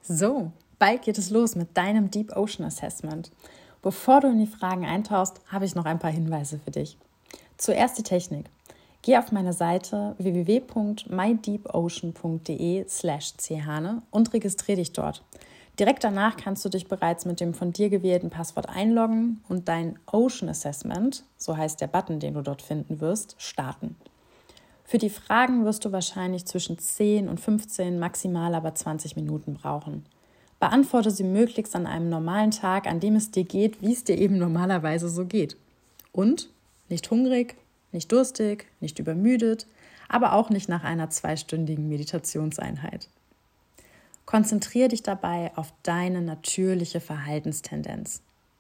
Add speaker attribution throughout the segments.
Speaker 1: So, bald geht es los mit deinem Deep Ocean Assessment. Bevor du in die Fragen eintauchst, habe ich noch ein paar Hinweise für dich. Zuerst die Technik. Geh auf meine Seite www.mydeepocean.de/chane und registriere dich dort. Direkt danach kannst du dich bereits mit dem von dir gewählten Passwort einloggen und dein Ocean Assessment, so heißt der Button, den du dort finden wirst, starten. Für die Fragen wirst du wahrscheinlich zwischen 10 und 15, maximal aber 20 Minuten brauchen. Beantworte sie möglichst an einem normalen Tag, an dem es dir geht, wie es dir eben normalerweise so geht. Und nicht hungrig, nicht durstig, nicht übermüdet, aber auch nicht nach einer 2-stündigen Meditationseinheit. Konzentriere dich dabei auf deine natürliche Verhaltenstendenz.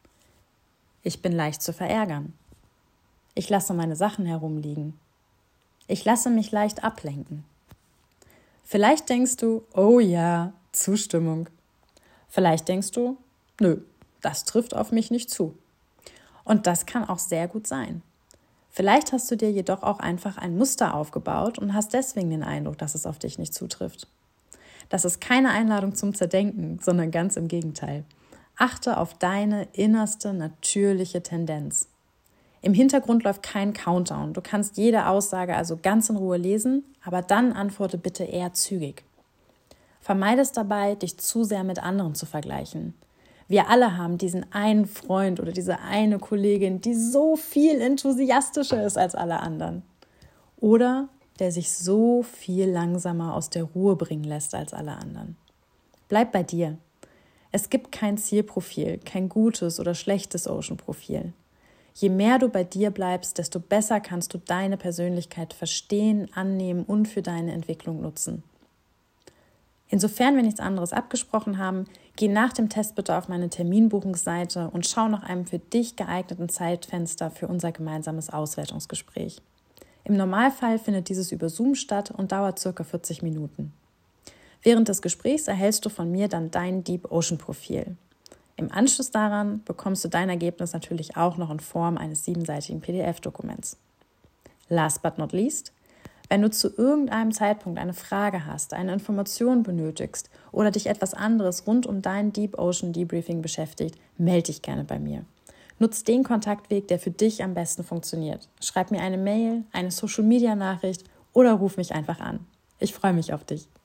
Speaker 1: Ich bin leicht zu verärgern. Ich lasse meine Sachen herumliegen. Ich lasse mich leicht ablenken. Vielleicht denkst du, oh ja, Zustimmung. Vielleicht denkst du, nö, das trifft auf mich nicht zu. Und das kann auch sehr gut sein. Vielleicht hast du dir jedoch auch einfach ein Muster aufgebaut und hast deswegen den Eindruck, dass es auf dich nicht zutrifft. Das ist keine Einladung zum Zerdenken, sondern ganz im Gegenteil. Achte auf deine innerste, natürliche Tendenz. Im Hintergrund läuft kein Countdown. Du kannst jede Aussage also ganz in Ruhe lesen, aber dann antworte bitte eher zügig. Vermeide es dabei, dich zu sehr mit anderen zu vergleichen. Wir alle haben diesen einen Freund oder diese eine Kollegin, die so viel enthusiastischer ist als alle anderen. Oder der sich so viel langsamer aus der Ruhe bringen lässt als alle anderen. Bleib bei dir. Es gibt kein Zielprofil, kein gutes oder schlechtes Ocean-Profil. Je mehr du bei dir bleibst, desto besser kannst du deine Persönlichkeit verstehen, annehmen und für deine Entwicklung nutzen. Insofern wir nichts anderes abgesprochen haben, geh nach dem Test bitte auf meine Terminbuchungsseite und schau nach einem für dich geeigneten Zeitfenster für unser gemeinsames Auswertungsgespräch. Im Normalfall findet dieses über Zoom statt und dauert ca. 40 Minuten. Während des Gesprächs erhältst du von mir dann dein Deep Ocean Profil. Im Anschluss daran bekommst du dein Ergebnis natürlich auch noch in Form eines 7-seitigen PDF-Dokuments. Last but not least, wenn du zu irgendeinem Zeitpunkt eine Frage hast, eine Information benötigst oder dich etwas anderes rund um dein Deep Ocean Debriefing beschäftigt, melde dich gerne bei mir. Nutz den Kontaktweg, der für dich am besten funktioniert. Schreib mir eine Mail, eine Social-Media-Nachricht oder ruf mich einfach an. Ich freue mich auf dich.